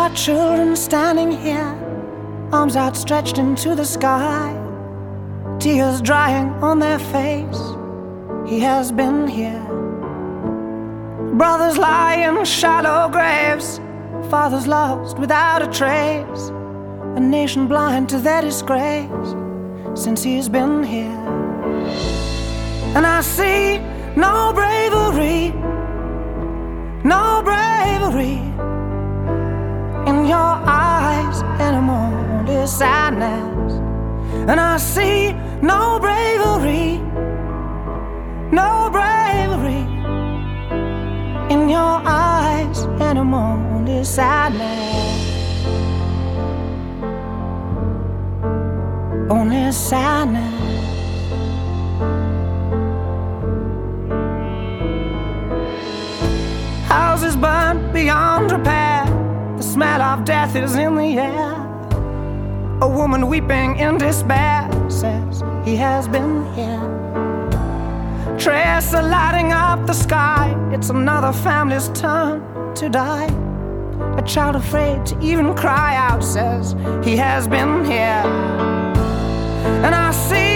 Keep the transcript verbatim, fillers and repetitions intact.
are children standing here, arms outstretched into the sky, tears drying on their face. He has been here. Brothers lie in shallow graves, fathers lost without a trace, a nation blind to their disgrace since he's been here. And I see no bravery, no bravery in your eyes anymore, only sadness. And I see no bravery, no bravery in your eyes anymore, only sadness, only sadness. Houses burnt beyond repair, the smell of death is in the air. A woman weeping in despair says he has been here. Trails are lighting up the sky, it's another family's turn to die. A child afraid to even cry out says he has been here. And I see